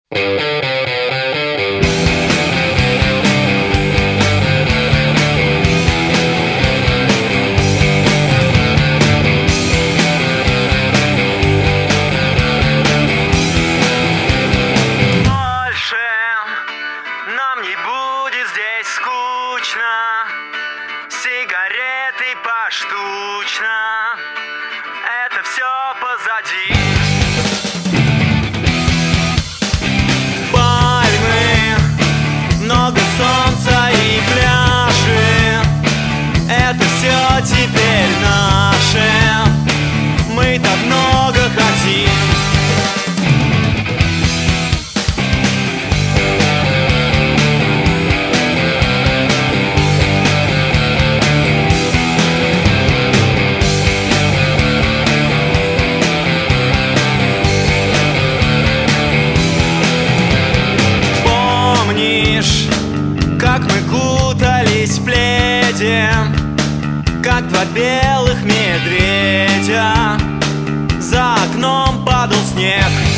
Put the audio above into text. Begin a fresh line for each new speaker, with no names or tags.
Нам не будет здесь скучно, сигареты поштучно, это все позади. Пальмы, много солнца и пляжи, это все теперь наше, мы так много хотим. Как мы кутались в пледе, как два белых медведя, за окном падал снег.